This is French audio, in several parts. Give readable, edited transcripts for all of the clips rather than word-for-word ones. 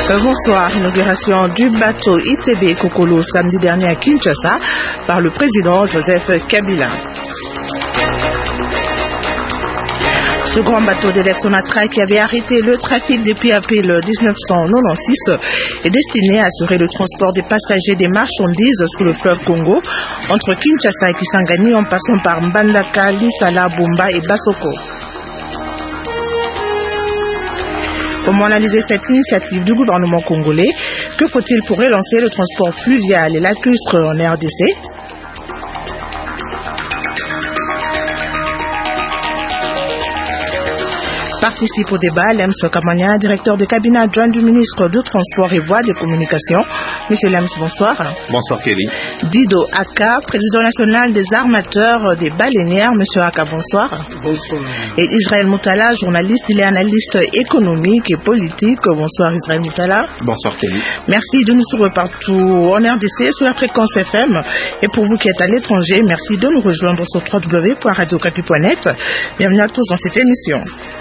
Bonsoir. Inauguration du bateau ITB Kokolo samedi dernier à Kinshasa par le président Joseph Kabila. Ce grand bateau d'Electronatra qui avait arrêté le trafic depuis avril 1996 est destiné à assurer le transport des passagers des marchandises sur le fleuve Congo entre Kinshasa et Kisangani en passant par Mbandaka, Lisala, Bumba et Basoko. Comment analyser cette initiative du gouvernement congolais? Que faut-il pour relancer le transport fluvial et lacustre en RDC? Participe au débat Lems Kamania, directeur de cabinet adjoint du ministre du Transport et Voies de Communication. Monsieur Lems, bonsoir. Bonsoir Kelly. Dido Aka, président national des armateurs des baleinières. Monsieur Aka, bonsoir. Bonsoir. Et Israël Moutala, journaliste, il est analyste économique et politique. Bonsoir Israël Moutala. Bonsoir Kelly. Merci de nous suivre partout en RDC sur la fréquence FM. Et pour vous qui êtes à l'étranger, merci de nous rejoindre sur www.radiocapi.net. Bienvenue à tous dans cette émission.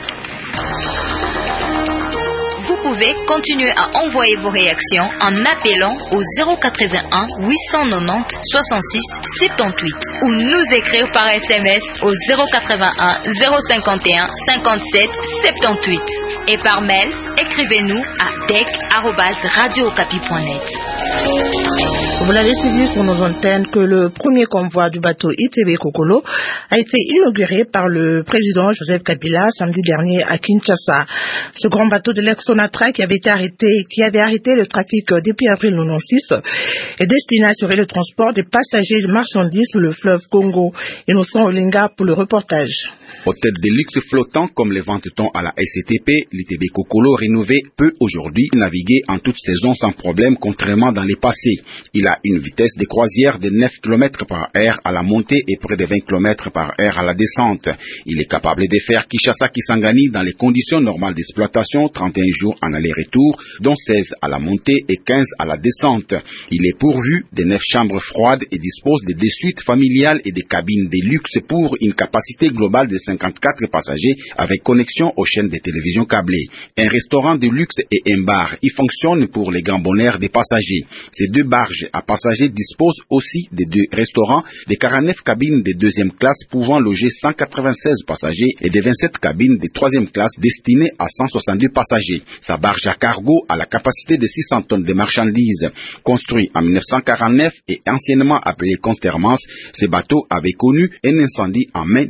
Vous pouvez continuer à envoyer vos réactions en appelant au 081 890 66 78 ou nous écrire par SMS au 081 051 57 78 et par mail, écrivez-nous à dec@radiocapi.net. Vous l'avez suivi sur nos antennes que le premier convoi du bateau ITB Kokolo a été inauguré par le président Joseph Kabila samedi dernier à Kinshasa. Ce grand bateau de l'Electronatra qui avait arrêté le trafic depuis avril 1996 est destiné à assurer le transport des passagers et des marchandises sur le fleuve Congo. Innocent Olinga pour le reportage. Aux têtes de luxe flottants comme les vente-t-on à la SCTP, l'ITB Kokolo rénové peut aujourd'hui naviguer en toute saison sans problème contrairement dans les passés. Il a une vitesse de croisière de 9 km par heure à la montée et près de 20 km par heure à la descente. Il est capable de faire Kinshasa-Kisangani dans les conditions normales d'exploitation, 31 jours en aller-retour, dont 16 à la montée et 15 à la descente. Il est pourvu de 9 chambres froides et dispose de 2 suites familiales et de cabines de luxe pour une capacité globale de 54 passagers avec connexion aux chaînes de télévision câblées. Un restaurant de luxe et un bar y fonctionnent pour les grands bonheurs des passagers. Ces 2 barges à passagers disposent aussi de 2 restaurants, de 49 cabines de 2e classe pouvant loger 196 passagers et de 27 cabines de 3e classe destinées à 162 passagers. Sa barge à cargo a la capacité de 600 tonnes de marchandises. Construit en 1949 et anciennement appelé Constermans, ce bateau avait connu un incendie en mai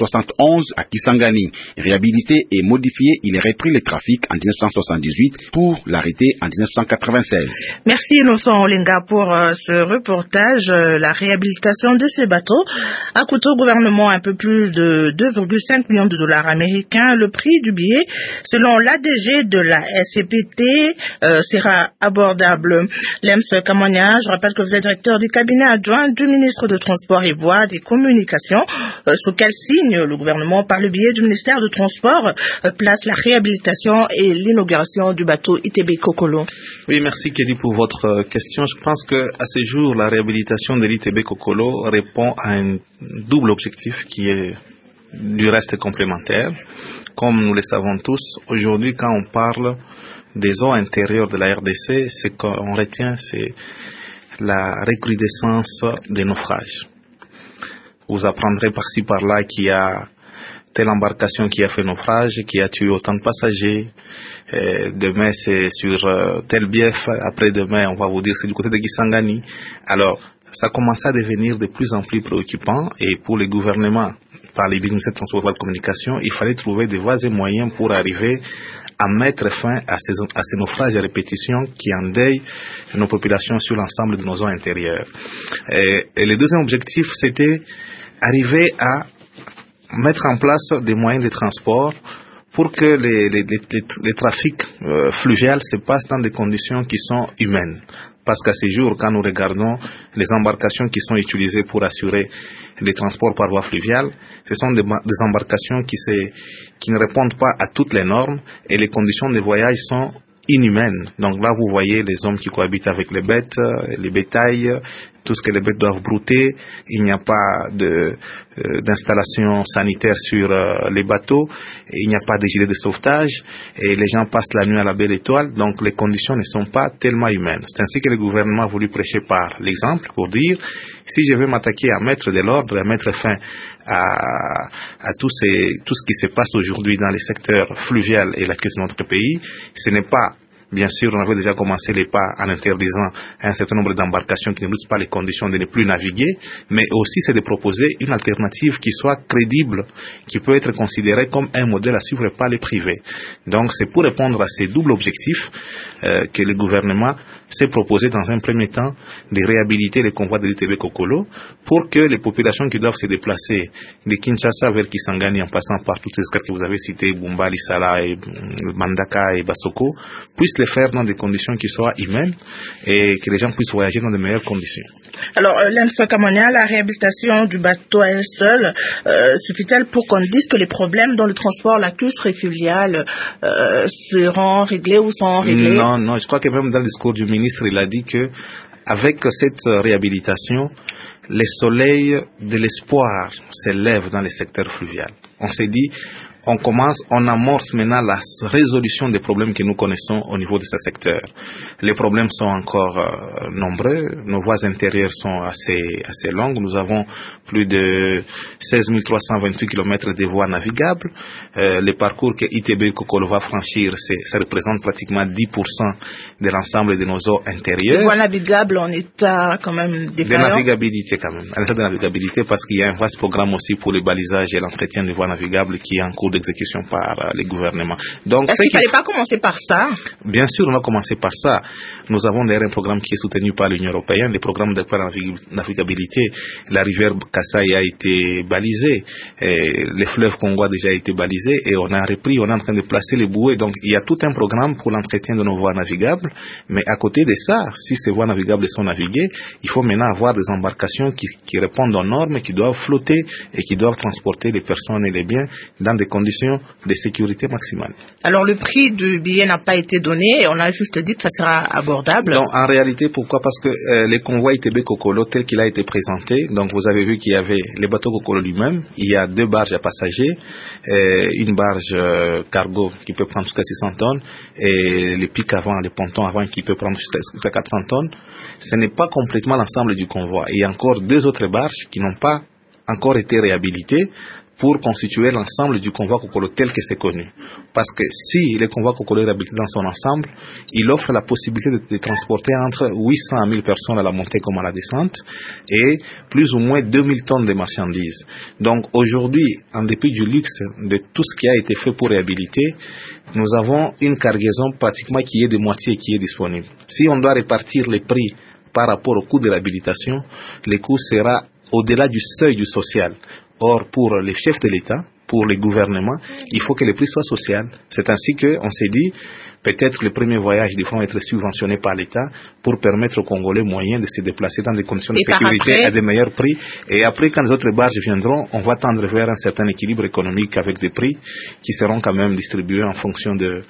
1971 à Kisangani. Réhabilité et modifié, il a repris le trafic en 1978 pour l'arrêter en 1996. Merci Innocent Olinga pour ce reportage. La réhabilitation de ce bateau a coûté au gouvernement un peu plus de 2,5 millions de dollars américains. Le prix du billet, selon l'ADG de la SCPT, sera abordable. Lems Kamania, je rappelle que vous êtes directeur du cabinet adjoint du ministre de Transport et Voies des Communications. Sous quel signe le gouvernement, par le biais du ministère du Transport, place la réhabilitation et l'inauguration du bateau ITB Kokolo? Oui, merci Kelly pour votre question. Je pense que à ce jour, la réhabilitation de l'ITB Kokolo répond à un double objectif qui est du reste complémentaire. Comme nous le savons tous, aujourd'hui, quand on parle des eaux intérieures de la RDC, ce qu'on retient, c'est la recrudescence des naufrages. Vous apprendrez par-ci par-là qu'il y a telle embarcation qui a fait naufrage, qui a tué autant de passagers. Demain, c'est sur tel bief. Après-demain, on va vous dire c'est du côté de Kisangani. Alors, ça commence à devenir de plus en plus préoccupant. Et pour les gouvernements, par les ministères de Transport et de Communication, il fallait trouver des voies et moyens pour arriver à mettre fin à ces naufrages à répétition qui endeuillent nos populations sur l'ensemble de nos zones intérieures. Et le deuxième objectif, c'était arriver à mettre en place des moyens de transport pour que les trafics fluviales se passent dans des conditions qui sont humaines. Parce qu'à ces jours, quand nous regardons les embarcations qui sont utilisées pour assurer les transports par voie fluviale, ce sont des embarcations qui ne répondent pas à toutes les normes et les conditions de voyage sont inhumaines. Donc là, vous voyez les hommes qui cohabitent avec les bêtes, les bétails, tout ce que les bêtes doivent brouter, il n'y a pas d'installation sanitaire sur les bateaux, il n'y a pas de gilet de sauvetage, et les gens passent la nuit à la belle étoile, donc les conditions ne sont pas tellement humaines. C'est ainsi que le gouvernement a voulu prêcher par l'exemple pour dire, si je veux m'attaquer à mettre de l'ordre, à mettre fin à tout ce qui se passe aujourd'hui dans les secteurs fluvial et lacunes de notre pays, ce n'est pas, bien sûr, on avait déjà commencé les pas en interdisant un certain nombre d'embarcations qui ne remplissent pas les conditions de ne plus naviguer, mais aussi c'est de proposer une alternative qui soit crédible, qui peut être considérée comme un modèle à suivre par les privés. Donc c'est pour répondre à ces doubles objectifs que le gouvernement s'est proposé dans un premier temps de réhabiliter les convois de l'ITB Kokolo pour que les populations qui doivent se déplacer de Kinshasa vers Kisangani en passant par toutes les escales que vous avez citées, Bumba, Lisala, et Mandaka et Basoko, puissent le faire dans des conditions qui soient humaines et que les gens puissent voyager dans de meilleures conditions. Alors, Lemso Kamonia, la réhabilitation du bateau à elle seule suffit-elle pour qu'on dise que les problèmes dans le transport lacustre et fluvial seront réglés ou sont réglés? Non, je crois que même dans le discours du ministre, il a dit que avec cette réhabilitation, le soleil de l'espoir s'élève dans les secteurs fluvial. On s'est dit, on amorce maintenant la résolution des problèmes que nous connaissons au niveau de ce secteur. Les problèmes sont encore nombreux, nos voies intérieures sont assez longues, nous avons plus de 16 328 km de voies navigables. Les parcours que ITB Kokolo va franchir, ça représente pratiquement 10% de l'ensemble de nos eaux intérieures. Les voies navigables en état quand même défaillant. De navigabilité quand même, en état de navigabilité, parce qu'il y a un vaste programme aussi pour le balisage et l'entretien des voies navigables qui est en cours d'exécution par les gouvernements. Donc, est-ce qu'il ne fallait pas commencer par ça? Bien sûr, on va commencer par ça. Nous avons d'ailleurs un programme qui est soutenu par l'Union européenne, le programme de navigabilité. La rivière Kasaï a été balisée, le fleuve Congo a déjà été balisé et on a repris, on est en train de placer les bouées. Donc il y a tout un programme pour l'entretien de nos voies navigables. Mais à côté de ça, si ces voies navigables sont naviguées, il faut maintenant avoir des embarcations qui répondent aux normes, qui doivent flotter et qui doivent transporter les personnes et les biens dans des conditions de sécurité maximale. Alors le prix du billet n'a pas été donné et on a juste dit que ça sera abordable. Donc en réalité, pourquoi? Parce que les convois ITB Kokolo tel qu'il a été présenté, donc vous avez vu qu'il y avait le bateau Kokolo lui-même, il y a 2 barges à passagers, une barge cargo qui peut prendre jusqu'à 600 tonnes et le pic avant, le ponton avant qui peut prendre jusqu'à 400 tonnes. Ce n'est pas complètement l'ensemble du convoi. Il y a encore 2 autres barges qui n'ont pas encore été réhabilitées pour constituer l'ensemble du convoi Kokolo tel que c'est connu. Parce que si le convoi Kokolo est réhabilité dans son ensemble, il offre la possibilité de transporter entre 800 à 1000 personnes à la montée comme à la descente et plus ou moins 2000 tonnes de marchandises. Donc aujourd'hui, en dépit du luxe de tout ce qui a été fait pour réhabiliter, nous avons une cargaison pratiquement qui est de moitié qui est disponible. Si on doit répartir les prix par rapport au coût de réhabilitation, le coût sera au-delà du seuil du social. Or, pour les chefs de l'État, pour les gouvernements, il faut que le prix soit social. C'est ainsi qu'on s'est dit, peut-être les premiers voyages devront être subventionnés par l'État pour permettre aux Congolais moyens de se déplacer dans des conditions de sécurité à des meilleurs prix. Et après, quand les autres barges viendront, on va tendre vers un certain équilibre économique avec des prix qui seront quand même distribués en fonction de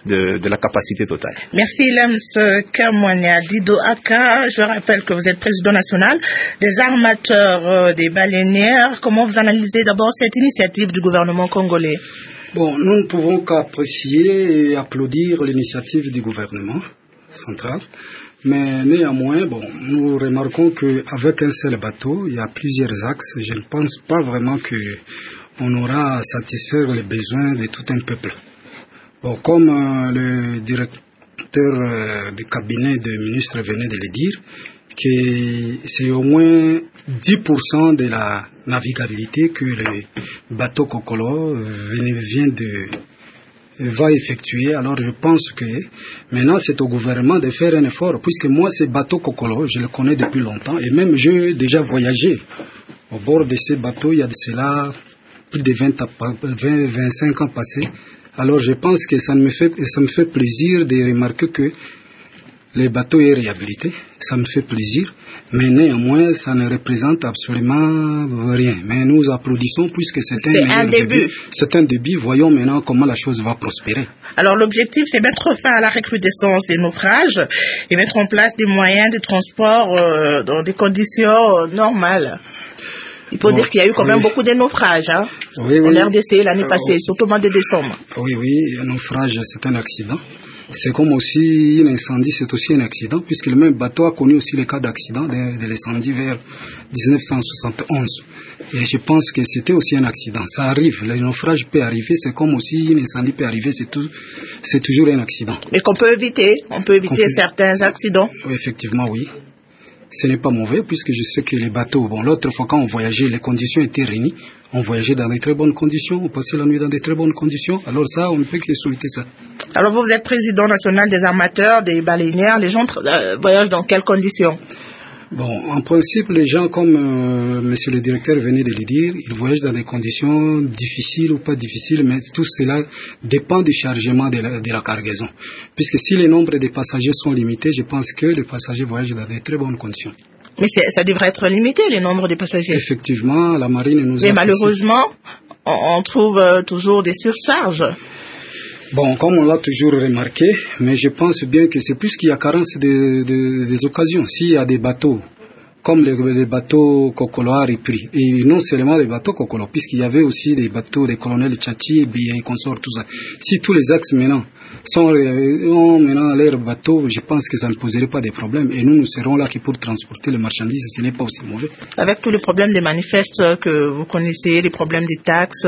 la capacité totale. Merci Lems Kamonia. Dido Aka, je rappelle que vous êtes président national des armateurs des baleinières. Comment vous analysez d'abord cette initiative du gouvernement congolais? Bon, nous ne pouvons qu'apprécier et applaudir l'initiative du gouvernement central. Mais néanmoins, nous remarquons qu'avec un seul bateau, il y a plusieurs axes. Je ne pense pas vraiment qu'on aura à satisfaire les besoins de tout un peuple. Bon, comme le directeur du cabinet du ministre venait de le dire, que c'est au moins 10% de la navigabilité que le bateau Kokolo va effectuer. Alors je pense que maintenant c'est au gouvernement de faire un effort, puisque moi ce bateau Kokolo, je le connais depuis longtemps et même j'ai déjà voyagé au bord de ces bateaux il y a de cela plus de 25 ans passés. Alors je pense que ça me fait plaisir de remarquer que les bateaux est réhabilité, ça me fait plaisir, mais néanmoins, ça ne représente absolument rien. Mais nous applaudissons puisque c'est un début. C'est un début, voyons maintenant comment la chose va prospérer. Alors l'objectif, c'est mettre fin à la recrudescence des naufrages et mettre en place des moyens de transport dans des conditions normales. Il faut dire qu'il y a eu quand même beaucoup de naufrages en RDC l'année passée, surtout au mois de décembre. Oui, un naufrage, c'est un accident. C'est comme aussi un incendie, c'est aussi un accident, puisque le même bateau a connu aussi le cas d'accident de l'incendie vers 1971. Et je pense que c'était aussi un accident. Ça arrive, le naufrage peut arriver, c'est comme aussi un incendie peut arriver, c'est toujours un accident. Mais qu'on peut éviter, certains accidents. Oui, effectivement, oui. Ce n'est pas mauvais, puisque je sais que les bateaux, l'autre fois quand on voyageait, les conditions étaient réunies. On voyageait dans de très bonnes conditions, on passait la nuit dans de très bonnes conditions. Alors ça, on ne peut que souhaiter ça. Alors vous êtes président national des armateurs, des baleinières. Les gens voyagent dans quelles conditions? En principe, les gens, comme monsieur le directeur venait de le dire, ils voyagent dans des conditions difficiles ou pas difficiles, mais tout cela dépend du chargement de la cargaison. Puisque si les nombres de passagers sont limités, je pense que les passagers voyagent dans de très bonnes conditions. Mais ça devrait être limité, les nombres de passagers. Effectivement, la marine nous a... Mais malheureusement, on trouve toujours des surcharges. Comme on l'a toujours remarqué, mais je pense bien que c'est plus qu'il y a carence des occasions. S'il y a des bateaux, comme les bateaux Kokolo a repris, et non seulement les bateaux Kokolo, puisqu'il y avait aussi des bateaux des colonels Tchachi, Biya et consorts, tout ça. Si tous les axes maintenant ont maintenant leurs bateaux, je pense que ça ne poserait pas de problème. Et nous serons là pour transporter les marchandises, ce n'est pas aussi mauvais. Avec tous les problèmes des manifestes que vous connaissez, les problèmes des taxes...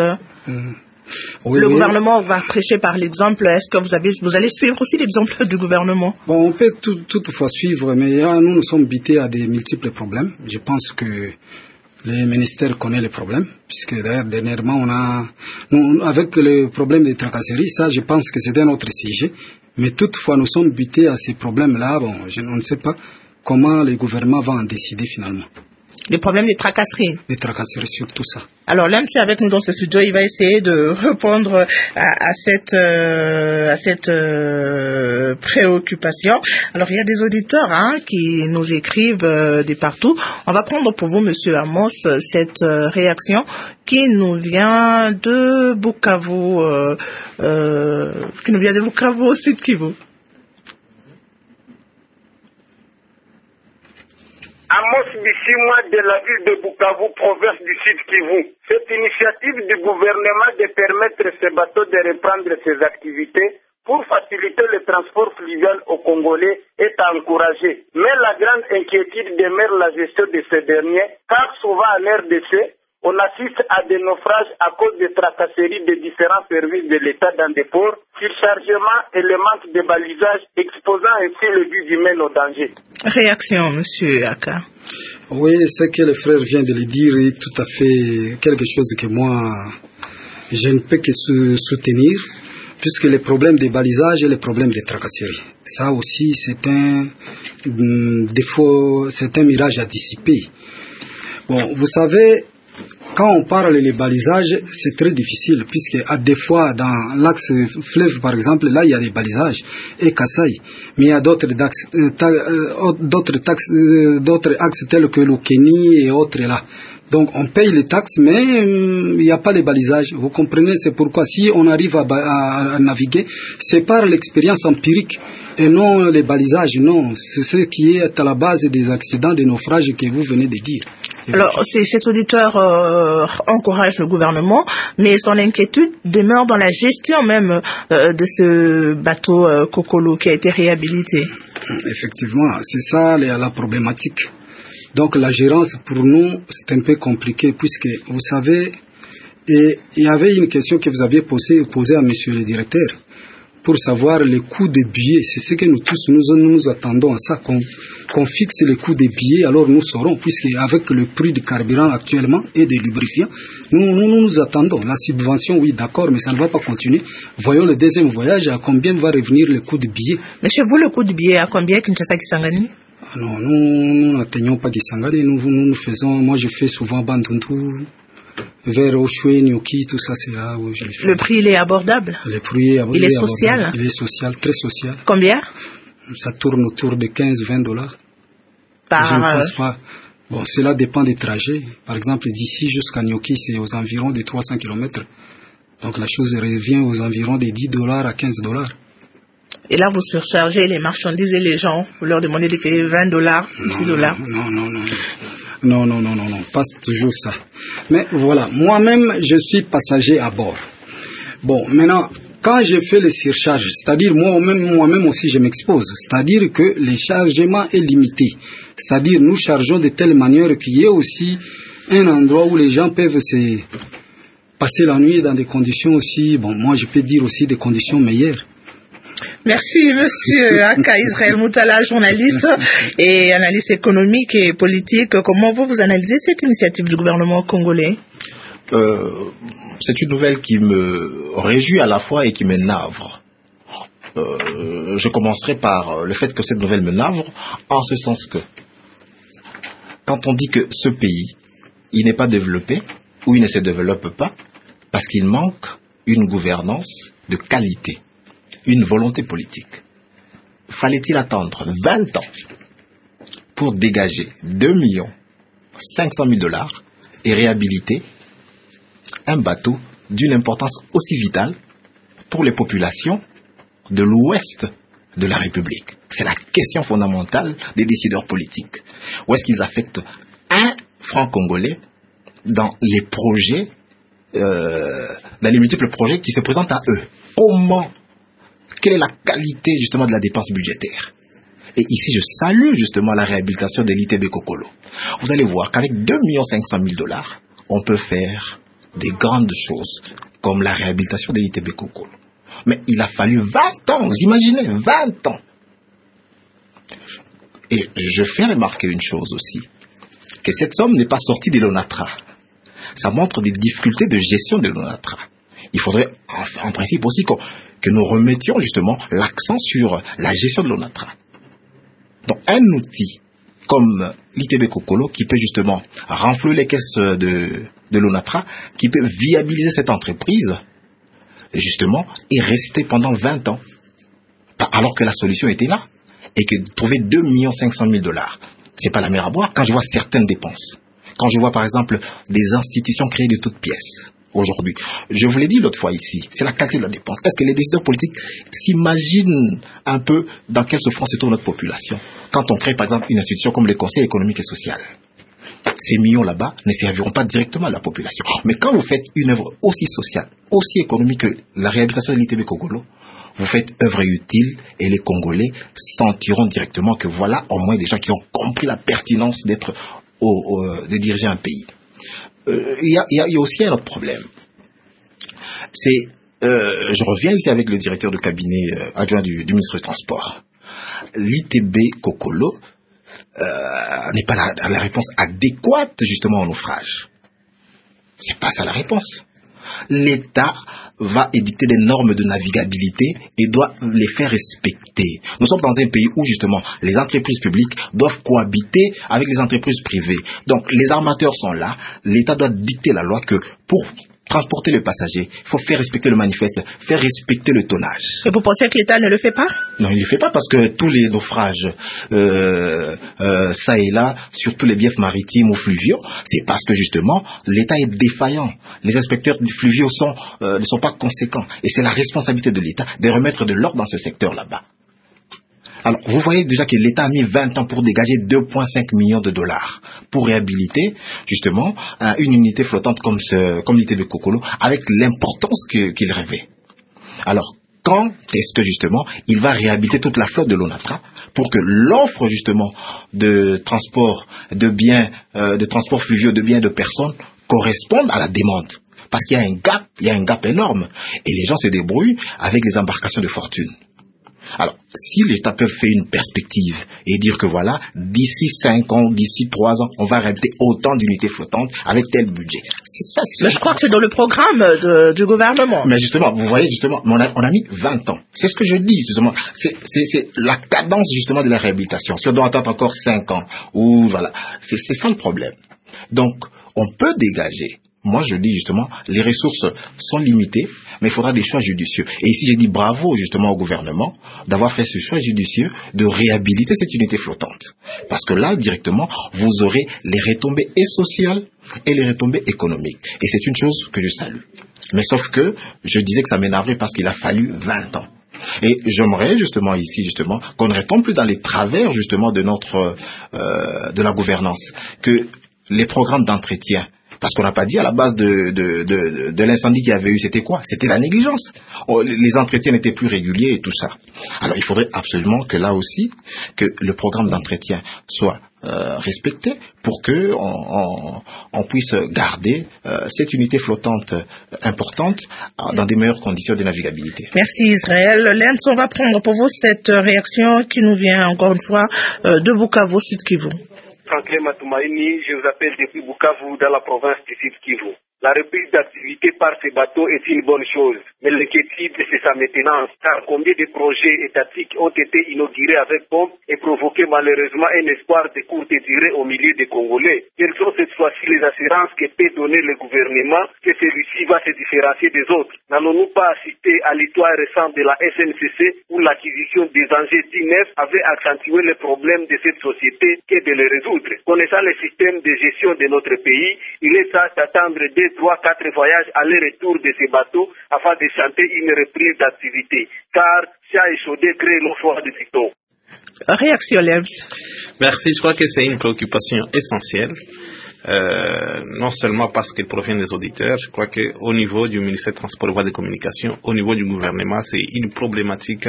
Le gouvernement va prêcher par l'exemple. Est-ce que vous allez suivre aussi l'exemple du gouvernement? On peut toutefois suivre, mais nous sommes butés à des multiples problèmes. Je pense que le ministère connaît les problèmes, puisque d'ailleurs dernièrement avec le problème des tracasseries, ça je pense que c'est un autre sujet. Mais toutefois nous sommes butés à ces problèmes-là. On ne sait pas comment le gouvernement va en décider finalement. Les problèmes des tracasseries. Les tracasseries, surtout ça. Alors l'un qui est avec nous dans ce studio, il va essayer de répondre à cette préoccupation. Alors il y a des auditeurs qui nous écrivent de partout. On va prendre pour vous, Monsieur Amos, cette réaction qui nous vient de Bukavu, au Sud Kivu. Amos Bissimwa de la ville de Bukavu, province du Sud Kivu. Cette initiative du gouvernement de permettre ces bateaux de reprendre ses activités pour faciliter le transport fluvial aux Congolais est à encourager. Mais la grande inquiétude demeure la gestion de ces derniers, car souvent en RDC, on assiste à des naufrages à cause des tracasseries de différents services de l'État dans des ports, surchargement et le manque de balisage, exposant ainsi le but humain au danger. Réaction, Monsieur Aka. Oui, ce que le frère vient de le dire est tout à fait quelque chose que moi, je ne peux que soutenir, puisque les problèmes de balisage et les problèmes de tracasseries, ça aussi c'est un défaut, c'est un mirage à dissiper. Vous savez, quand on parle des balisages, c'est très difficile, puisque à des fois, dans l'axe fleuve, par exemple, là, il y a des balisages, et Kassai, mais il y a d'autres axes tels que le Kenny et autres là. Donc, on paye les taxes, mais il n'y a pas les balisages. Vous comprenez, c'est pourquoi si on arrive à naviguer, c'est par l'expérience empirique et non les balisages, non. C'est ce qui est à la base des accidents, des naufrages que vous venez de dire. Alors, cet auditeur encourage le gouvernement, mais son inquiétude demeure dans la gestion même de ce bateau Kokolo qui a été réhabilité. Effectivement, c'est ça la problématique. Donc la gérance pour nous c'est un peu compliqué, puisque vous savez, et il y avait une question que vous aviez posée à monsieur le directeur pour savoir le coût des billets. C'est ce que nous tous nous attendons à ça, qu'on fixe le coût des billets, alors nous saurons, puisque avec le prix du carburant actuellement et des lubrifiants, nous attendons. La subvention, oui d'accord, mais ça ne va pas continuer. Voyons le deuxième voyage, à combien va revenir le coût du billet. Mais chez vous, le coût du billet, à combien Kinshasa Kisangani? Non, nous n'atteignons pas Kisangani, nous faisons, moi je fais souvent Bandundu, vers Oshwe, Nyoki, tout ça c'est là où je le fais. Le prix il est abordable? Le prix est abordable. Il est social? Il est social, très social. Combien? ça tourne autour de 15-20 dollars. Je ne pense pas. Bon, cela dépend des trajets. Par exemple, d'ici jusqu'à Nyoki, c'est aux environs de 300 km. Donc la chose revient aux environs de 10 dollars à 15 dollars. Et là, vous surchargez les marchandises et les gens. Vous leur demandez de payer 20 dollars, 10 dollars. Non, pas toujours ça. Mais voilà, moi-même, je suis passager à bord. Bon, maintenant, quand je fais les surcharges, c'est-à-dire moi-même aussi je m'expose, c'est-à-dire que le chargement est limité. C'est-à-dire nous chargeons de telle manière qu'il y ait aussi un endroit où les gens peuvent se passer la nuit dans des conditions aussi, bon, moi je peux dire aussi des conditions meilleures. Merci, monsieur Aka Israël Moutala, journaliste et analyste économique et politique. Comment vous analysez cette initiative du gouvernement congolais? C'est une nouvelle qui me réjouit à la fois et qui me navre. Je commencerai par le fait que cette nouvelle me navre, en ce sens que, quand on dit que ce pays, il n'est pas développé, ou il ne se développe pas, parce qu'il manque une gouvernance de qualité, une volonté politique. Fallait-il attendre 20 ans pour dégager 2 500 000 dollars et réhabiliter un bateau d'une importance aussi vitale pour les populations de l'ouest de la République? C'est la question fondamentale des décideurs politiques. Où est-ce qu'ils affectent un franc congolais dans les projets, dans les multiples projets qui se présentent à eux? Quelle est la qualité justement de la dépense budgétaire? Et ici, je salue justement la réhabilitation de l'ITB Kokolo. Vous allez voir qu'avec 2 500 000 dollars, on peut faire des grandes choses, comme la réhabilitation de l'ITB Kokolo. Mais il a fallu 20 ans, vous imaginez, 20 ans. Et je fais remarquer une chose aussi, que cette somme n'est pas sortie de l'ONATRA. Ça montre des difficultés de gestion de l'ONATRA. Il faudrait en principe aussi que nous remettions justement l'accent sur la gestion de l'ONATRA. Donc un outil comme l'ITB Kokolo qui peut justement renflouer les caisses de l'ONATRA, qui peut viabiliser cette entreprise, justement, et rester pendant 20 ans. Alors que la solution était là, et que trouver 2 500 000 dollars, c'est pas la mer à boire. Quand je vois certaines dépenses, quand je vois par exemple des institutions créées de toutes pièces, aujourd'hui, je vous l'ai dit l'autre fois ici, c'est la qualité de la dépense. Est-ce que les décideurs politiques s'imaginent un peu dans quelle souffrance se trouve notre population quand on crée par exemple une institution comme le Conseil économique et social? Ces millions là-bas ne serviront pas directement à la population. Mais quand vous faites une œuvre aussi sociale, aussi économique que la réhabilitation de l'ITB Kokolo, vous faites œuvre utile et les Congolais sentiront directement que voilà au moins des gens qui ont compris la pertinence d'être de diriger un pays. Il y a aussi un autre problème. Je reviens ici avec le directeur de cabinet adjoint du ministre des Transports. L'ITB Kokolo n'est pas la réponse adéquate justement au naufrage. C'est pas ça la réponse. L'État va édicter des normes de navigabilité et doit les faire respecter. Nous sommes dans un pays où justement les entreprises publiques doivent cohabiter avec les entreprises privées. Donc les armateurs sont là, l'État doit dicter la loi que pour transporter le passager, il faut faire respecter le manifeste, faire respecter le tonnage. Et vous pensez que l'État ne le fait pas? Non, il ne le fait pas parce que tous les naufrages, ça et là, sur tous les biefs maritimes ou fluviaux, c'est parce que justement, l'État est défaillant. Les inspecteurs fluviaux ne sont pas conséquents. Et c'est la responsabilité de l'État de remettre de l'ordre dans ce secteur là-bas. Alors, vous voyez déjà que l'État a mis 20 ans pour dégager 2,5 millions de dollars pour réhabiliter, justement, une unité flottante comme l'ITB Kokolo, avec l'importance qu'il rêvait. Alors, quand est-ce que, justement, il va réhabiliter toute la flotte de l'ONATRA pour que l'offre, justement, de transport de biens, de transport fluviaux de biens et de personnes corresponde à la demande? Parce qu'il y a un gap énorme. Et les gens se débrouillent avec les embarcations de fortune. Alors, si l'État peut faire une perspective et dire que voilà, d'ici 5 ans, d'ici 3 ans, on va réhabiliter autant d'unités flottantes avec tel budget. C'est ça. Mais je crois que c'est dans le programme du gouvernement. Mais justement, vous voyez, justement, on a mis 20 ans. C'est ce que je dis, justement. C'est la cadence, justement, de la réhabilitation. Si on doit attendre encore 5 ans, ou voilà, c'est ça le problème. Donc, on peut dégager Moi, je dis justement, les ressources sont limitées, mais il faudra des choix judicieux. Et ici, j'ai dit bravo justement au gouvernement d'avoir fait ce choix judicieux de réhabiliter cette unité flottante. Parce que là, directement, vous aurez les retombées et sociales et les retombées économiques. Et c'est une chose que je salue. Mais sauf que, je disais que ça m'énervait parce qu'il a fallu 20 ans. Et j'aimerais justement ici qu'on ne retombe plus dans les travers justement de de la gouvernance, que les programmes d'entretien, parce qu'on n'a pas dit à la base de l'incendie qu'il y avait eu, c'était quoi? C'était la négligence. Les entretiens n'étaient plus réguliers et tout ça. Alors il faudrait absolument que là aussi, que le programme d'entretien soit respecté pour que on puisse garder cette unité flottante importante dans des meilleures conditions de navigabilité. Merci Israël. Lens, on va prendre pour vous cette réaction qui nous vient encore une fois de Bukavu, Sud Kivu. Franklin Matoumaïni, je vous appelle depuis Bukavu dans la province du Sud Kivu. La reprise d'activité par ces bateaux est une bonne chose, mais l'inquiétude c'est sa maintenance, car combien de projets étatiques ont été inaugurés avec pompe et provoqué malheureusement un espoir de courte durée au milieu des Congolais. Quelles sont cette fois-ci les assurances que peut donner le gouvernement que celui-ci va se différencier des autres? N'allons-nous pas assister à l'histoire récente de la SNCC où l'acquisition des engins neufs avait accentué les problèmes de cette société que de les résoudre? Connaissant le système de gestion de notre pays, il est temps d'attendre 3-4 voyages aller-retour de ces bateaux afin de chanter une reprise d'activité, car ça échaudé crée l'eau froide du piton. Réaction, Lems. Merci, je crois que c'est une préoccupation essentielle, non seulement parce qu'elle provient des auditeurs, je crois qu'au niveau du ministère des Transports et Voies de Communication, au niveau du gouvernement, c'est une problématique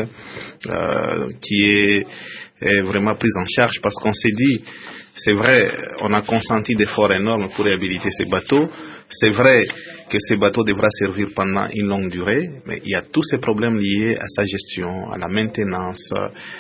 qui est vraiment prise en charge, parce qu'on s'est dit, c'est vrai, on a consenti d'efforts énormes pour réhabiliter ces bateaux. C'est vrai que ces bateaux devraient servir pendant une longue durée, mais il y a tous ces problèmes liés à sa gestion, à la maintenance,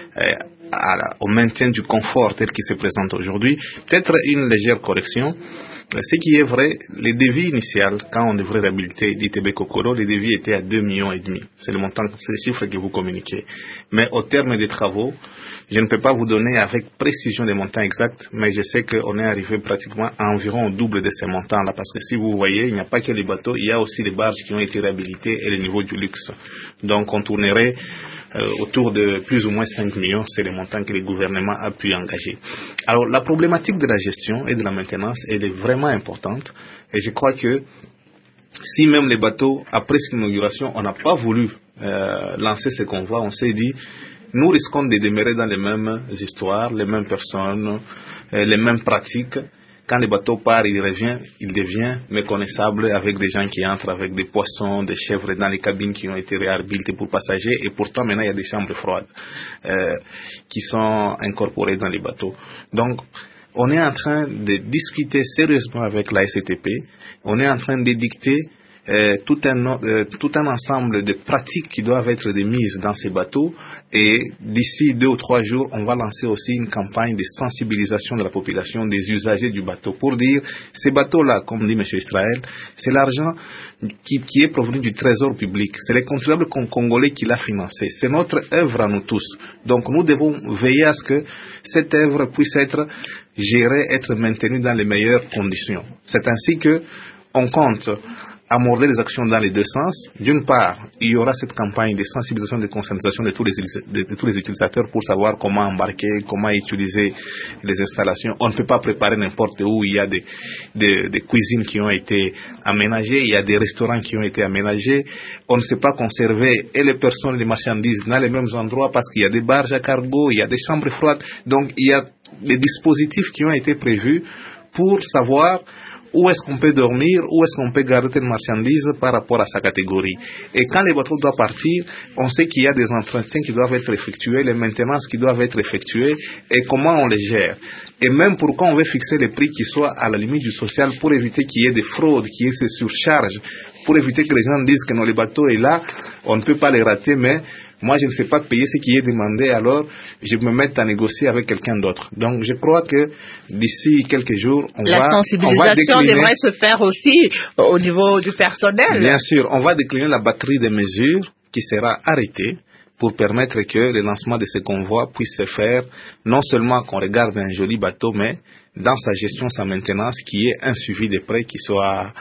au maintien du confort tel qu'il se présente aujourd'hui. Peut-être une légère correction. Ce qui est vrai, les devis initiales, quand on devrait réhabiliter l'ITB Kokolo, les devis étaient à 2,5 millions. C'est le montant, c'est le chiffre que vous communiquez. Mais au terme des travaux, je ne peux pas vous donner avec précision les montants exacts, mais je sais qu'on est arrivé pratiquement à environ au double de ces montants-là, parce que si vous voyez, il n'y a pas que les bateaux, il y a aussi les barges qui ont été réhabilitées et le niveau du luxe. Donc on tournerait autour de plus ou moins 5 millions, c'est les montants que le gouvernement a pu engager. Alors la problématique de la gestion et de la maintenance, elle est vraiment importante, et je crois que si même les bateaux, après cette inauguration, on n'a pas voulu lancer ce convoi, on s'est dit, nous risquons de demeurer dans les mêmes histoires, les mêmes personnes, les mêmes pratiques. Quand le bateau part, il revient, il devient méconnaissable avec des gens qui entrent avec des poissons, des chèvres dans les cabines qui ont été réhabilitées pour passagers, et pourtant maintenant il y a des chambres froides qui sont incorporées dans les bateaux. Donc on est en train de discuter sérieusement avec la STP, on est en train d'édicter tout un ensemble de pratiques qui doivent être mises dans ces bateaux, et d'ici 2 ou 3 jours, on va lancer aussi une campagne de sensibilisation de la population, des usagers du bateau, pour dire, ces bateaux-là, comme dit M. Israël, c'est l'argent qui est provenu du trésor public, c'est les contribuables congolais qui l'a financé, c'est notre œuvre à nous tous. Donc nous devons veiller à ce que cette œuvre puisse être gérée, être maintenue dans les meilleures conditions. C'est ainsi que on compte aborder les actions dans les deux sens. D'une part, il y aura cette campagne de sensibilisation, de conscientisation de tous les utilisateurs pour savoir comment embarquer, comment utiliser les installations. On ne peut pas préparer n'importe où. Il y a des cuisines qui ont été aménagées, il y a des restaurants qui ont été aménagés. On ne sait pas conserver et les personnes et les marchandises dans les mêmes endroits parce qu'il y a des barges à cargo, il y a des chambres froides. Donc, il y a des dispositifs qui ont été prévus pour savoir où est-ce qu'on peut dormir, où est-ce qu'on peut garder une marchandise par rapport à sa catégorie. Et quand les bateaux doivent partir, on sait qu'il y a des entretiens qui doivent être effectués, les maintenances qui doivent être effectuées, et comment on les gère. Et même pourquoi on veut fixer les prix qui soient à la limite du social pour éviter qu'il y ait des fraudes, qu'il y ait ces surcharges, pour éviter que les gens disent que non, le bateau est là, on ne peut pas les rater, mais moi, je ne sais pas payer ce qui est demandé, alors je me mets à négocier avec quelqu'un d'autre. Donc, je crois que d'ici quelques jours, la sensibilisation devrait se faire aussi au niveau du personnel. Bien sûr, on va décliner la batterie de mesures qui sera arrêtée pour permettre que le lancement de ces convois puisse se faire, non seulement qu'on regarde un joli bateau, mais dans sa gestion, sa maintenance, qu'il y ait un suivi des prêts qui soit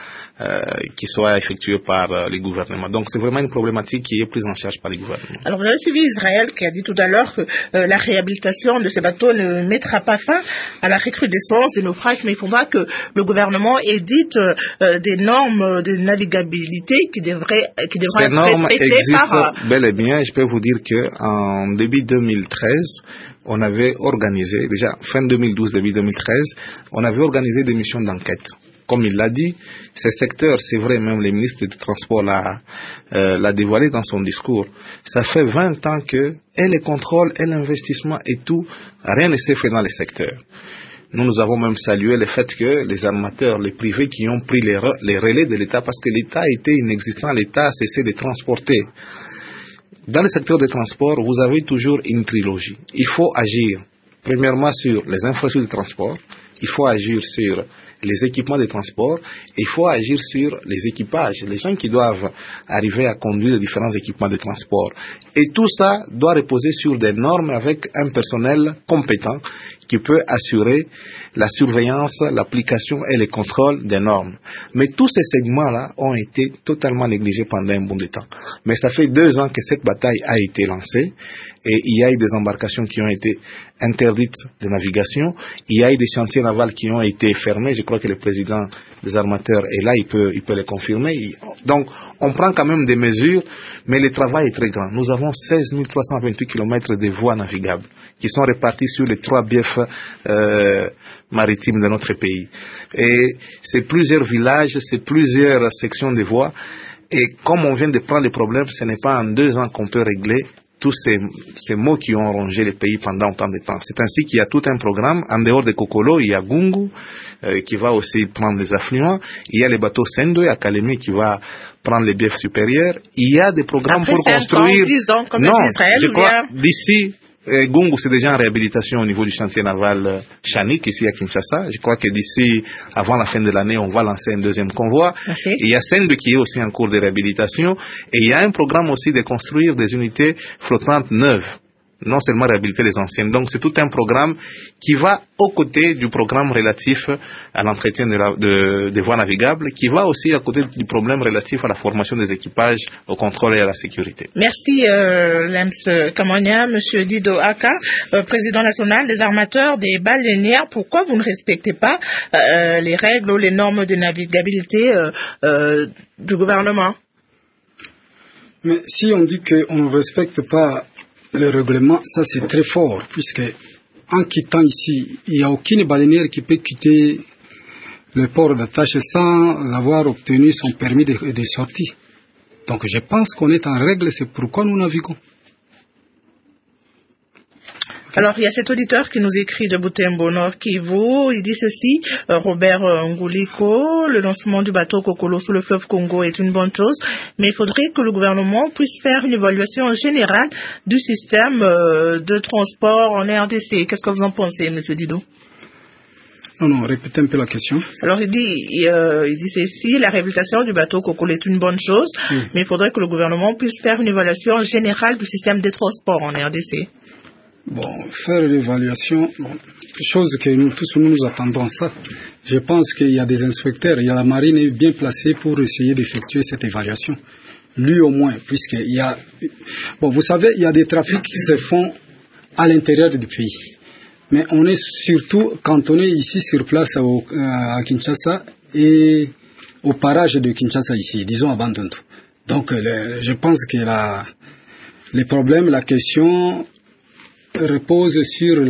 effectué par les gouvernements. Donc c'est vraiment une problématique qui est prise en charge par les gouvernements. Alors vous avez suivi Israël qui a dit tout à l'heure que la réhabilitation de ces bateaux ne mettra pas fin à la recrudescence des naufrages, mais il faudra que le gouvernement édite des normes de navigabilité qui devraient Ces être normes respectées par... bel et bien. Je peux vous dire qu'en début 2013, on avait organisé, déjà fin 2012, début 2013, on avait organisé des missions d'enquête. Comme il l'a dit, ces secteurs, c'est vrai, même le ministre du Transport l'a dévoilé dans son discours. Ça fait 20 ans que, et les contrôles, et l'investissement, et tout, rien ne s'est fait dans les secteurs. Nous avons même salué le fait que les armateurs, les privés qui ont pris les relais de l'État, parce que l'État était inexistant, l'État a cessé de transporter. Dans le secteur des transports, vous avez toujours une trilogie. Il faut agir, premièrement, sur les infrastructures de transport, il faut agir sur les équipements de transport, et il faut agir sur les équipages, les gens qui doivent arriver à conduire les différents équipements de transport. Et tout ça doit reposer sur des normes avec un personnel compétent qui peut assurer la surveillance, l'application et le contrôle des normes. Mais tous ces segments-là ont été totalement négligés pendant un bon de temps. Mais ça fait 2 ans que cette bataille a été lancée et il y a eu des embarcations qui ont été interdites de navigation, il y a eu des chantiers navals qui ont été fermés. Je crois que le président des armateurs est là, il peut le confirmer. Donc, on prend quand même des mesures, mais le travail est très grand. Nous avons 16 328 km de voies navigables qui sont réparties sur les 3 biefs maritimes de notre pays. Et c'est plusieurs villages, c'est plusieurs sections de voies. Et comme on vient de prendre le problème, ce n'est pas en 2 ans qu'on peut régler tous ces maux qui ont rongé le pays pendant autant de temps. C'est ainsi qu'il y a tout un programme. En dehors de Kokolo, il y a Gungu qui va aussi prendre les affluents. Il y a les bateaux Sendo et Akalemi qui va prendre les biefs supérieurs. Il y a des programmes après pour construire... 10 ans, comme non, Israël, je crois d'ici... Gungu, c'est déjà en réhabilitation au niveau du chantier naval Chanik, ici à Kinshasa. Je crois que d'ici, avant la fin de l'année, on va lancer un 2e convoi. Merci. Et il y a Sendo qui est aussi en cours de réhabilitation. Et il y a un programme aussi de construire des unités flottantes neuves. Non seulement réhabiliter les anciennes. Donc c'est tout un programme qui va aux côtés du programme relatif à l'entretien des voies navigables, qui va aussi à côté du problème relatif à la formation des équipages, au contrôle et à la sécurité. Merci Lems Kamonia, Monsieur Dido Aka, président national des armateurs des baleinières. Pourquoi vous ne respectez pas les règles ou les normes de navigabilité du gouvernement? Mais si on dit qu'on ne respecte pas le règlement, ça c'est très fort, puisque en quittant ici, il n'y a aucune baleinière qui peut quitter le port d'attache sans avoir obtenu son permis de sortie. Donc je pense qu'on est en règle, c'est pourquoi nous naviguons. Alors, il y a cet auditeur qui nous écrit de Butembo Nord Kivu. Il dit ceci, Robert Nguliko, le lancement du bateau Kokolo sous le fleuve Congo est une bonne chose, mais il faudrait que le gouvernement puisse faire une évaluation générale du système de transport en RDC. Qu'est-ce que vous en pensez, Monsieur Dido? Non, répétez un peu la question. Alors, il dit ceci, la réhabilitation du bateau Kokolo est une bonne chose, mais il faudrait que le gouvernement puisse faire une évaluation générale du système de transport en RDC. Bon, faire l'évaluation, chose que nous tous nous attendons ça. Je pense qu'il y a des inspecteurs, il y a la marine est bien placée pour essayer d'effectuer cette évaluation. Lui au moins, puisqu'il y a... Bon, vous savez, il y a des trafics qui se font à l'intérieur du pays. Mais on est surtout cantonné ici sur place à Kinshasa et au parage de Kinshasa ici, disons à Bandundu. Donc, je pense que les problèmes, la question... repose sur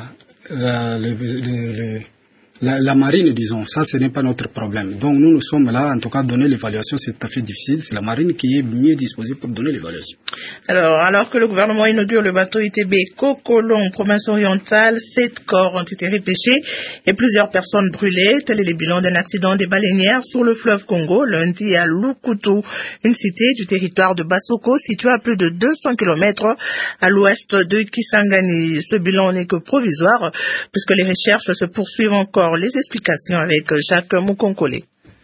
la marine, disons. Ça, ce n'est pas notre problème. Donc, nous sommes là, en tout cas, donner l'évaluation, c'est tout à fait difficile. C'est la marine qui est mieux disposée pour donner l'évaluation. Alors que le gouvernement inaugure le bateau ITB Kokolo en province orientale, 7 corps ont été repêchés et plusieurs personnes brûlées. Tel est le bilan d'un accident des baleinières sur le fleuve Congo, lundi à Lukutu, une cité du territoire de Basoko, située à plus de 200 km à l'ouest de Kisangani. Ce bilan n'est que provisoire, puisque les recherches se poursuivent encore. Les explications avec Jacques Moukonkole.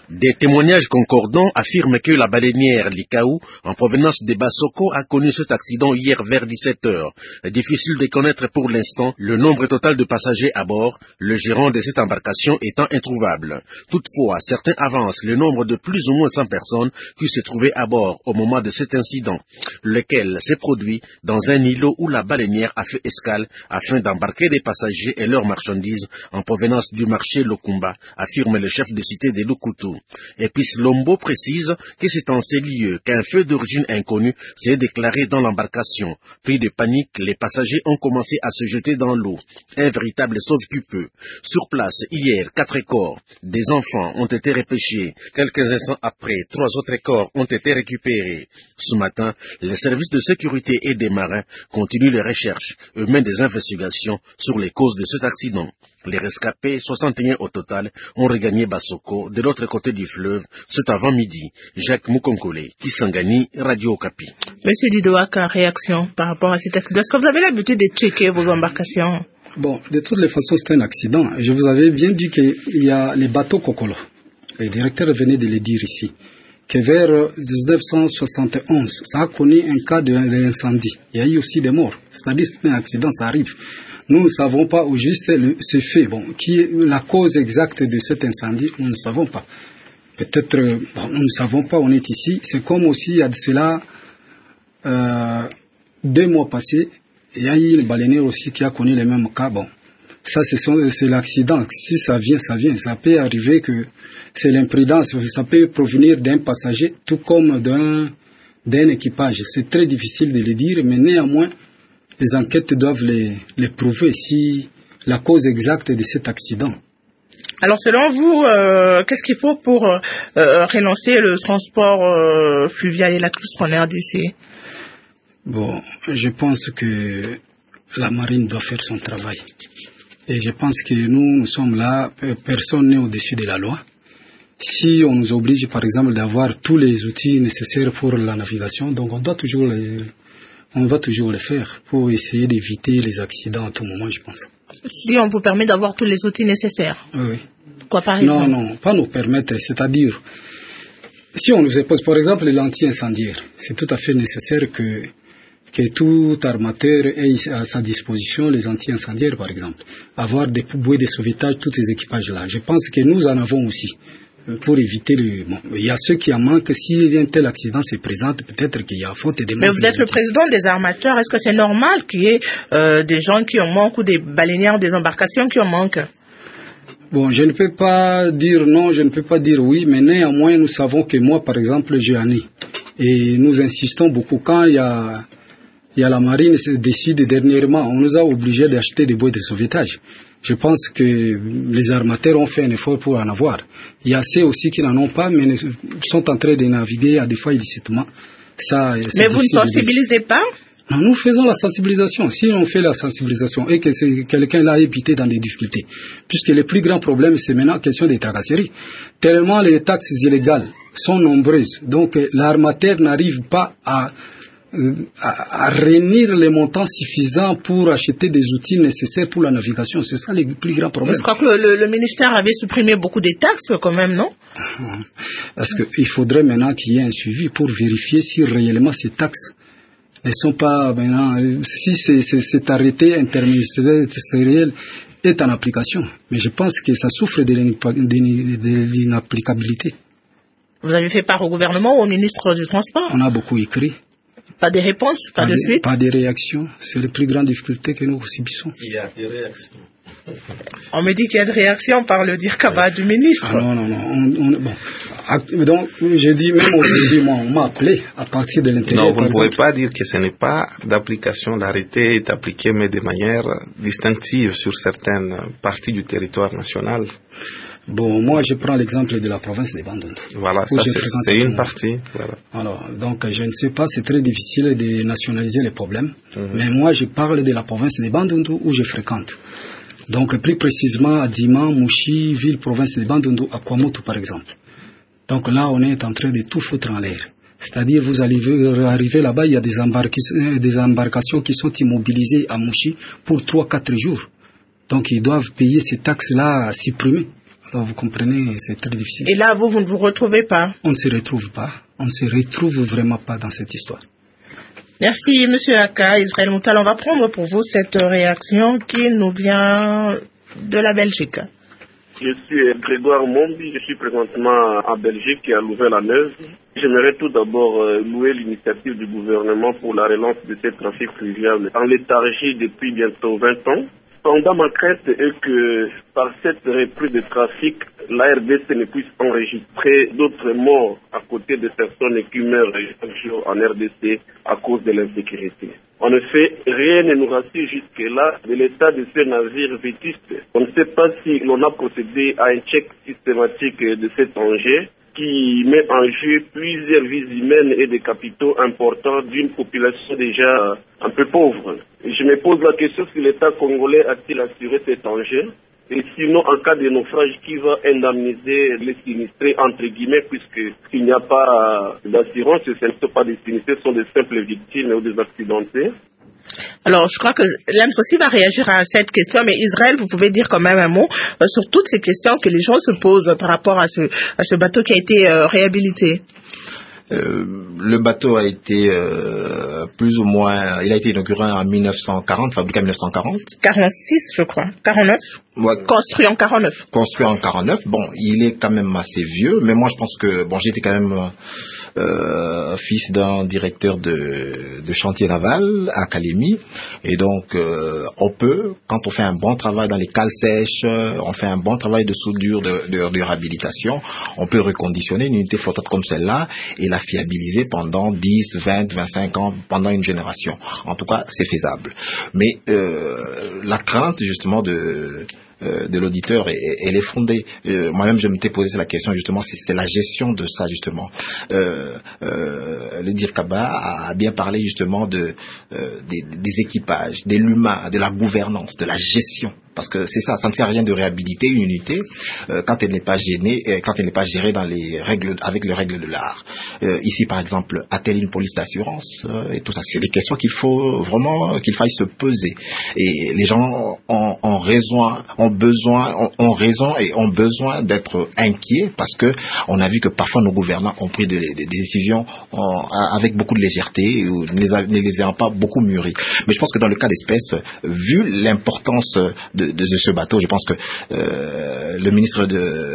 Des témoignages concordants affirment que la baleinière Likaou, en provenance de Bassoko, a connu cet accident hier vers 17h. Difficile de connaître pour l'instant le nombre total de passagers à bord, le gérant de cette embarcation étant introuvable. Toutefois, certains avancent le nombre de plus ou moins 100 personnes qui se trouvaient à bord au moment de cet incident, lequel s'est produit dans un îlot où la baleinière a fait escale afin d'embarquer des passagers et leurs marchandises en provenance du marché Lokumba, affirme le chef de cité de Lukutu. Épice Lombo précise que c'est en ces lieux qu'un feu d'origine inconnue s'est déclaré dans l'embarcation. Pris de panique, les passagers ont commencé à se jeter dans l'eau. Un véritable sauve-qui-peut. Sur place, hier, 4 corps des enfants ont été repêchés. Quelques instants après, 3 autres corps ont été récupérés. Ce matin, les services de sécurité et des marins continuent les recherches et mènent des investigations sur les causes de cet accident. Les rescapés, 61 au total, ont regagné Bassoko de l'autre côté du fleuve cet avant-midi. Jacques Moukonkole, Kisangani, Radio Okapi. Monsieur Didouaka, réaction par rapport à cet accident. Est-ce que vous avez l'habitude de checker vos embarcations? Bon, de toutes les façons, c'est un accident. Je vous avais bien dit qu'il y a les bateaux Kokolo. Le directeur venait de le dire ici. Que vers 1971, ça a connu un cas d'incendie. Il y a eu aussi des morts. C'est-à-dire que c'est un accident, ça arrive. Nous ne savons pas au juste ce fait. Bon, qui est la cause exacte de cet incendie, nous ne savons pas. Peut-être, nous ne savons pas, on est ici. C'est comme aussi, il y a de cela 2 mois passés, il y a eu une baleinière aussi qui a connu le même cas. Bon, ça c'est l'accident. Si ça vient, ça vient. Ça peut arriver que c'est l'imprudence. Ça peut provenir d'un passager, tout comme d'un équipage. C'est très difficile de le dire, mais néanmoins, les enquêtes doivent les prouver si la cause exacte de cet accident. Alors, selon vous, qu'est-ce qu'il faut pour relancer le transport fluvial et la croisière d'ici? Bon, je pense que la marine doit faire son travail. Et je pense que nous sommes là, personne n'est au-dessus de la loi. Si on nous oblige, par exemple, d'avoir tous les outils nécessaires pour la navigation, donc on va toujours le faire pour essayer d'éviter les accidents à tout moment, je pense. Si on vous permet d'avoir tous les outils nécessaires? Oui. Quoi, par exemple? Non, pas nous permettre, c'est-à-dire, si on nous impose, par exemple, l'anti-incendiaire, c'est tout à fait nécessaire que tout armateur ait à sa disposition les anti-incendiaires, par exemple. Avoir des bouées de sauvetage, tous ces équipages-là. Je pense que nous en avons aussi. Pour éviter Bon, il y a ceux qui en manquent. Si un tel accident se présente, peut-être qu'il y a faute de... Mais vous êtes le président des armateurs. Est-ce que c'est normal qu'il y ait des gens qui en manquent ou des baleinières, des embarcations qui en manquent? Bon, je ne peux pas dire non, je ne peux pas dire oui, mais néanmoins, nous savons que moi, par exemple, j'ai un nez. Et nous insistons beaucoup. Quand il y a la marine décide dernièrement, on nous a obligés d'acheter des bouées de sauvetage. Je pense que les armateurs ont fait un effort pour en avoir. Il y a ceux aussi qui n'en ont pas, mais sont en train de naviguer à des fois illicitement. Mais vous ne sensibilisez pas? Non, nous faisons la sensibilisation. Si on fait la sensibilisation et que quelqu'un l'a évité dans des difficultés, puisque le plus grand problème, c'est maintenant la question des tracasseries. Tellement les taxes illégales sont nombreuses, donc l'armateur n'arrive pas à réunir les montants suffisants pour acheter des outils nécessaires pour la navigation. C'est ça le plus grand problème. Je crois que le ministère avait supprimé beaucoup de taxes quand même, non? Parce qu'il faudrait maintenant qu'il y ait un suivi pour vérifier si réellement ces taxes ne sont pas maintenant, si cet arrêté interministériel est en application. Mais je pense que ça souffre de l'inapplicabilité. Vous avez fait part au gouvernement ou au ministre du Transport? On a beaucoup écrit. Pas de réponse, pas de suite? Pas de réaction. C'est la plus grande difficulté que nous subissons. Il y a des réactions. On me dit qu'il y a de réactions par le dirkaba du ministre. Ah non. Bon. Donc, j'ai dit même aujourd'hui, moi, on m'a appelé à partir de l'intérieur. Non, vous ne pouvez pas dire que ce n'est pas d'application. L'arrêté est appliqué, mais de manière distinctive sur certaines parties du territoire national. Bon, moi, je prends l'exemple de la province de Bandundu. Voilà, ça c'est une partie. Voilà. Alors, donc, je ne sais pas, c'est très difficile de nationaliser les problèmes. Mais moi, je parle de la province de Bandundu où je fréquente. Donc, plus précisément à Dima, Mouchi, ville, province de Bandundu, à Kwamoto, par exemple. Donc là, on est en train de tout foutre en l'air. C'est-à-dire, vous allez arriver là-bas, il y a des embarcations qui sont immobilisées à Mouchi pour 3-4 jours. Donc, ils doivent payer ces taxes-là supprimées. Alors vous comprenez, c'est très difficile. Et là, vous ne vous retrouvez pas? On ne se retrouve pas. On ne se retrouve vraiment pas dans cette histoire. Merci, Monsieur Aka. Israël Moutal, on va prendre pour vous cette réaction qui nous vient de la Belgique. Je suis Grégoire Mombi, je suis présentement en Belgique et à Louvain-la-Neuve. J'aimerais tout d'abord louer l'initiative du gouvernement pour la relance de ces trafics fluviales en léthargie depuis bientôt 20 ans. Cependant, ma crainte est que par cette reprise de trafic, la RDC ne puisse enregistrer d'autres morts à côté de personnes qui meurent chaque jour en RDC à cause de l'insécurité. En effet, rien ne nous rassure jusque-là de l'état de ces navires vétustes. On ne sait pas si l'on a procédé à un check systématique de cet engin qui met en jeu plusieurs vies humaines et des capitaux importants d'une population déjà un peu pauvre. Je me pose la question si l'État congolais a-t-il assuré cet engin, et sinon en cas de naufrage qui va indemniser les sinistrés entre guillemets, puisque s'il n'y a pas d'assurance, ce ne sont pas des sinistrés, ce sont des simples victimes ou des accidentés. Alors, je crois que l'AMS aussi va réagir à cette question, mais Israël, vous pouvez dire quand même un mot sur toutes ces questions que les gens se posent par rapport à ce bateau qui a été réhabilité. Le bateau a été plus ou moins, il a été inauguré en 1940, fabriqué en 1940. 46, je crois. 49. Ouais. Construit en 49. Construit en 49. Bon, il est quand même assez vieux, mais moi je pense que, bon, j'étais quand même fils d'un directeur de chantier naval à Kalemi, et donc on peut, quand on fait un bon travail dans les cales sèches, on fait un bon travail de soudure, de réhabilitation, on peut reconditionner une unité flottante comme celle-là et la fiabiliser pendant 10, 20, 25 ans, pendant une génération. En tout cas, c'est faisable. Mais la crainte justement de l'auditeur, elle est fondée. Moi-même, je m'étais posé la question justement, c'est la gestion de ça justement. Le Dirkaba a bien parlé justement des équipages, de l'humain, de la gouvernance, de la gestion. Parce que c'est ça, ça ne sert à rien de réhabiliter une unité quand elle n'est pas gérée dans les règles, avec les règles de l'art. Ici, par exemple, a-t-elle une police d'assurance et tout ça, c'est des questions qu'il faut vraiment qu'il faille se peser. Et les gens ont besoin d'être inquiets parce que on a vu que parfois nos gouvernants ont pris des décisions avec beaucoup de légèreté ou ne les ayant pas beaucoup mûries. Mais je pense que dans le cas d'espèce, vu l'importance de ce bateau, je pense que le ministre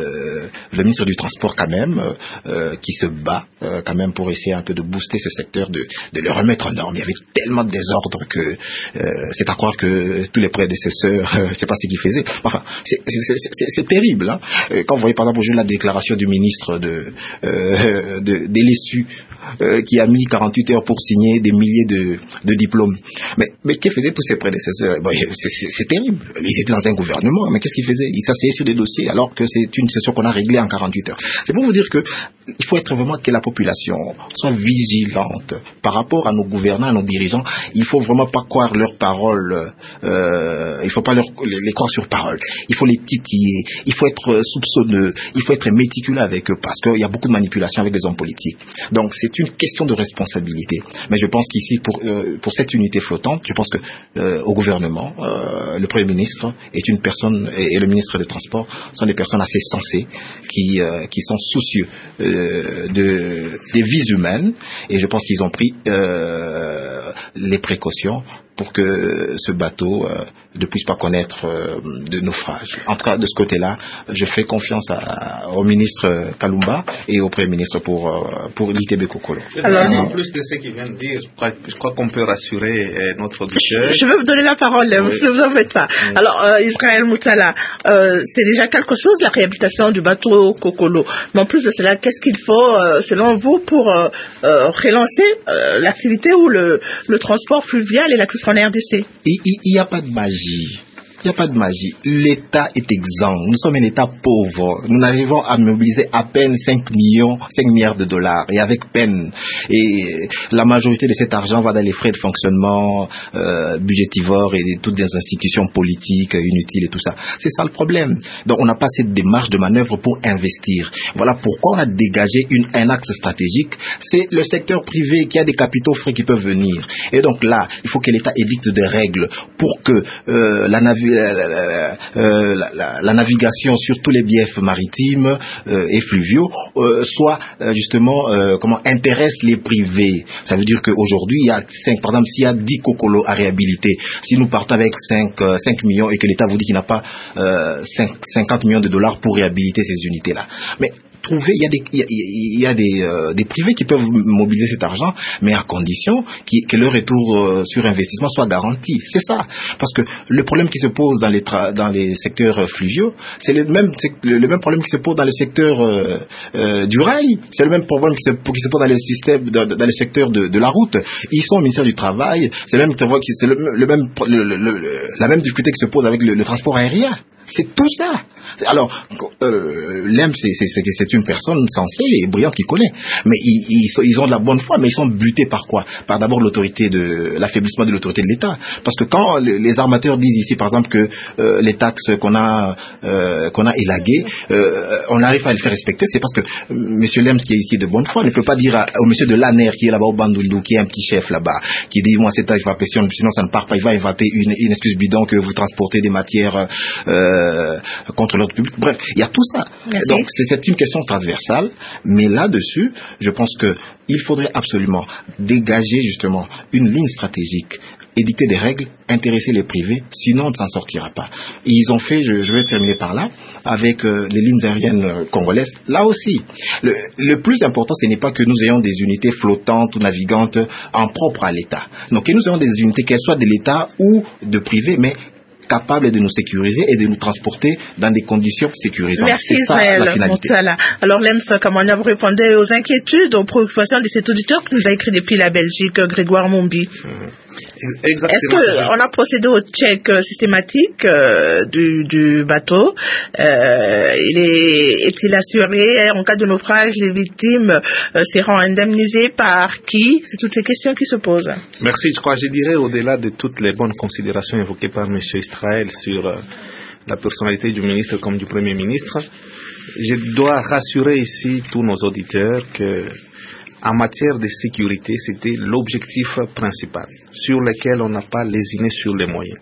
du Transport quand même qui se bat quand même pour essayer un peu de booster ce secteur, de le remettre en norme. Il y avait tellement de désordre que c'est à croire que tous les prédécesseurs, je sais pas ce qu'ils faisaient. Enfin, c'est terrible. Hein. Quand vous voyez par exemple aujourd'hui la déclaration du ministre de l'ESU qui a mis 48 heures pour signer des milliers de diplômes. Mais que faisaient tous ces prédécesseurs? Bon, c'est terrible. Ils étaient dans un gouvernement, mais qu'est-ce qu'ils faisaient? Ils s'asseyaient sur des dossiers alors que c'est une session qu'on a réglée en 48 heures. C'est pour vous dire que il faut être vraiment que la population soit vigilante par rapport à nos gouvernants, à nos dirigeants. Il faut vraiment pas croire leurs paroles. Il faut pas les croire sur parole. Il faut les titiller. Il faut être soupçonneux. Il faut être méticuleux avec eux parce qu'il y a beaucoup de manipulation avec les hommes politiques. Donc c'est une question de responsabilité. Mais je pense qu'ici pour cette unité flottante, je pense que au gouvernement, le Premier ministre est une personne et le ministre des Transports sont des personnes assez sensées qui sont soucieux des vies humaines, et je pense qu'ils ont pris les précautions pour que ce bateau ne puisse pas connaître de naufrage. En tout cas, de ce côté-là, je fais confiance au ministre Kalumba et au Premier ministre pour l'ITB Kokolo. Alors, en plus de ce qu'il vient de dire, je crois qu'on peut rassurer notre auditeur. Je vais vous donner la parole, ne vous en faites pas. Alors, Israël Moutala, c'est déjà quelque chose, la réhabilitation du bateau Kokolo. Mais en plus de cela, qu'est-ce qu'il faut, selon vous, pour relancer l'activité ou le transport fluvial et la cuisine en RDC? Il n'y a pas de magie. Il n'y a pas de magie. L'État est exempt. Nous sommes un État pauvre. Nous n'arrivons à mobiliser à peine 5 milliards de dollars, et avec peine. Et la majorité de cet argent va dans les frais de fonctionnement budgétivores et toutes les institutions politiques inutiles et tout ça. C'est ça le problème. Donc on n'a pas cette démarche de manœuvre pour investir. Voilà pourquoi on a dégagé un axe stratégique. C'est le secteur privé qui a des capitaux frais qui peuvent venir. Et donc là, il faut que l'État édicte des règles pour que la navigation sur tous les biefs maritimes et fluviaux soit justement intéresse les privés. Ça veut dire qu'aujourd'hui, il y a par exemple, s'il y a 10 cocolos à réhabiliter, si nous partons avec 5 millions et que l'État vous dit qu'il n'a pas 50 millions de dollars pour réhabiliter ces unités-là. Mais trouver, il y a des privés qui peuvent mobiliser cet argent, mais à condition que leur retour sur investissement soit garanti. C'est ça. Parce que le problème qui se pose dans les secteurs fluviaux, c'est le même problème qui se pose dans le secteur du rail. C'est le même problème qui se pose dans le secteur de la route. Ils sont au ministère du Travail. C'est la même difficulté qui se pose avec le transport aérien. C'est tout ça. Alors, Lem, c'est une personne sensée et brillante qui connaît. Mais ils ont de la bonne foi, mais ils sont butés par quoi? Par d'abord l'affaiblissement de l'autorité de l'État. Parce que quand les armateurs disent ici, par exemple, que les taxes qu'on a élaguées, on arrive à les faire respecter, c'est parce que M. Lem, qui est ici de bonne foi, ne peut pas dire au monsieur de l'ANER, qui est là-bas au Bandundu, qui est un petit chef là-bas, qui dit, moi, cette taxe va passer, sinon ça ne part pas, il va inventer une excuse bidon que vous transportez des matières contre l'ordre public. Bref, il y a tout ça. Merci. Donc, c'est une question transversale, mais là-dessus, je pense qu'il faudrait absolument dégager justement une ligne stratégique, éditer des règles, intéresser les privés, sinon on ne s'en sortira pas. Et ils ont fait, je vais terminer par là, avec les lignes aériennes congolaises, là aussi. Le plus important, ce n'est pas que nous ayons des unités flottantes ou navigantes en propre à l'État. Donc, que nous ayons des unités, qu'elles soient de l'État ou de privé, mais capables de nous sécuriser et de nous transporter dans des conditions sécurisées. Merci Israël Moutala. Alors Lems Kamania, vous répondez aux inquiétudes, aux préoccupations de cet auditeur qui nous a écrit depuis la Belgique, Grégoire Mombi. Exactement. Est-ce qu'on a procédé au check systématique du bateau? Est-il assuré en cas de naufrage, les victimes seront indemnisées par qui? C'est toutes les questions qui se posent. Merci. Je dirais au-delà de toutes les bonnes considérations évoquées par M. Israël sur la personnalité du ministre comme du Premier ministre, je dois rassurer ici tous nos auditeurs que en matière de sécurité, c'était l'objectif principal sur lequel on n'a pas lésiné sur les moyens.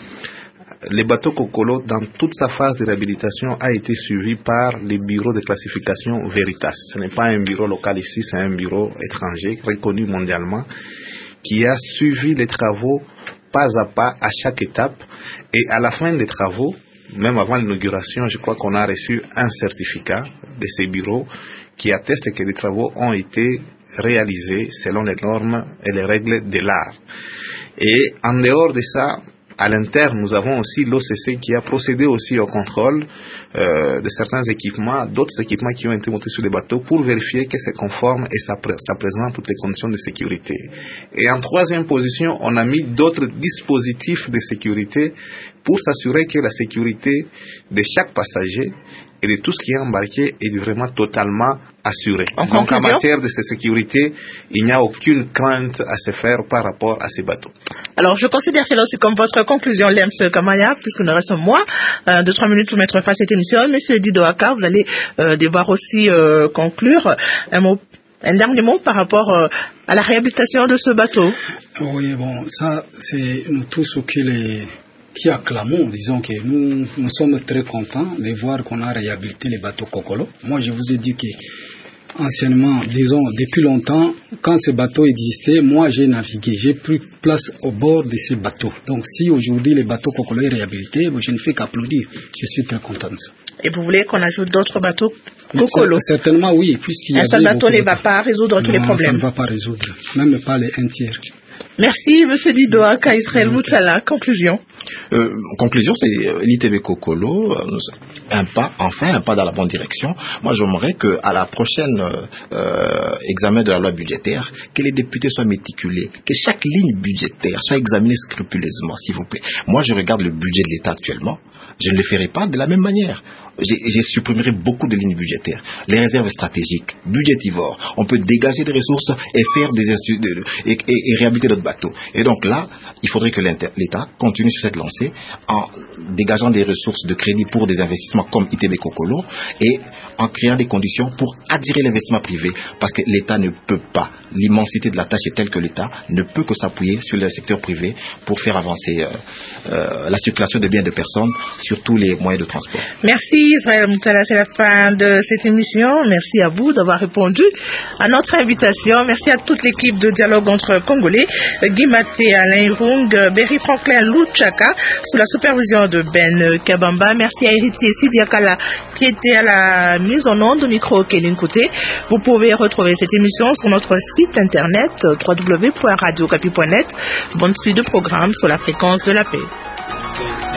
Le bateau Kokolo, dans toute sa phase de réhabilitation, a été suivi par les bureaux de classification Veritas. Ce n'est pas un bureau local ici, c'est un bureau étranger reconnu mondialement qui a suivi les travaux pas à pas à chaque étape. Et à la fin des travaux, même avant l'inauguration, je crois qu'on a reçu un certificat de ces bureaux qui atteste que les travaux ont été réalisés selon les normes et les règles de l'art. Et en dehors de ça, à l'interne, nous avons aussi l'OCC qui a procédé aussi au contrôle de certains équipements, d'autres équipements qui ont été montés sur les bateaux pour vérifier que c'est conforme et ça présente toutes les conditions de sécurité. Et en troisième position, on a mis d'autres dispositifs de sécurité pour s'assurer que la sécurité de chaque passager et de tout ce qui est embarqué est vraiment totalement assuré. Donc en matière de sécurité, il n'y a aucune crainte à se faire par rapport à ces bateaux. Alors je considère cela aussi comme votre conclusion, Lems Kamaya, puisqu'il nous reste un mois, 2-3 minutes pour mettre fin à cette émission. Monsieur Dido Aka, vous allez devoir aussi conclure un dernier mot par rapport à la réhabilitation de ce bateau. Oui, bon, ça c'est nous tous qui acclamons, disons que nous sommes très contents de voir qu'on a réhabilité les bateaux Kokolo. Moi, je vous ai dit que anciennement, disons, depuis longtemps, quand ces bateaux existaient, moi j'ai navigué, j'ai pris place au bord de ces bateaux. Donc si aujourd'hui les bateaux Kokolo est réhabilité, je ne fais qu'applaudir. Je suis très content de ça. Et vous voulez qu'on ajoute d'autres bateaux Kokolo? Certainement oui, puisqu'il y a un seul bateau ne va pas résoudre tous les problèmes. Ça ne va pas résoudre, même pas les un tiers. Merci, M. Dido Aka, Israël Moutala. Conclusion. Conclusion, c'est l'ITB Kokolo, un pas dans la bonne direction. Moi, j'aimerais qu'à la prochaine examen de la loi budgétaire, que les députés soient méticulés, que chaque ligne budgétaire soit examinée scrupuleusement, s'il vous plaît. Moi, je regarde le budget de l'État actuellement. Je ne le ferai pas de la même manière. J'ai supprimerai beaucoup de lignes budgétaires. Les réserves stratégiques, budgétivores. On peut dégager des ressources et faire et réhabiliter bateaux. Et donc là, il faudrait que l'État continue sur cette lancée en dégageant des ressources de crédit pour des investissements comme ITB Kokolo et en créant des conditions pour attirer l'investissement privé, parce que l'État ne peut pas, l'immensité de la tâche est telle que l'État ne peut que s'appuyer sur le secteur privé pour faire avancer la circulation de biens de personnes sur tous les moyens de transport. Merci Israël Moutala, c'est la fin de cette émission. Merci à vous d'avoir répondu à notre invitation. Merci à toute l'équipe de Dialogue entre Congolais, Guy Maté, Alain Irung, Berry Franklin Louchaka, sous la supervision de Ben Kabamba. Merci à Héritier Sidiakala qui était à la mise en onde, au micro Kéline Kouté. Vous pouvez retrouver cette émission sur notre site internet www.radiocapi.net. Bonne suite de programmes sur la fréquence de la paix.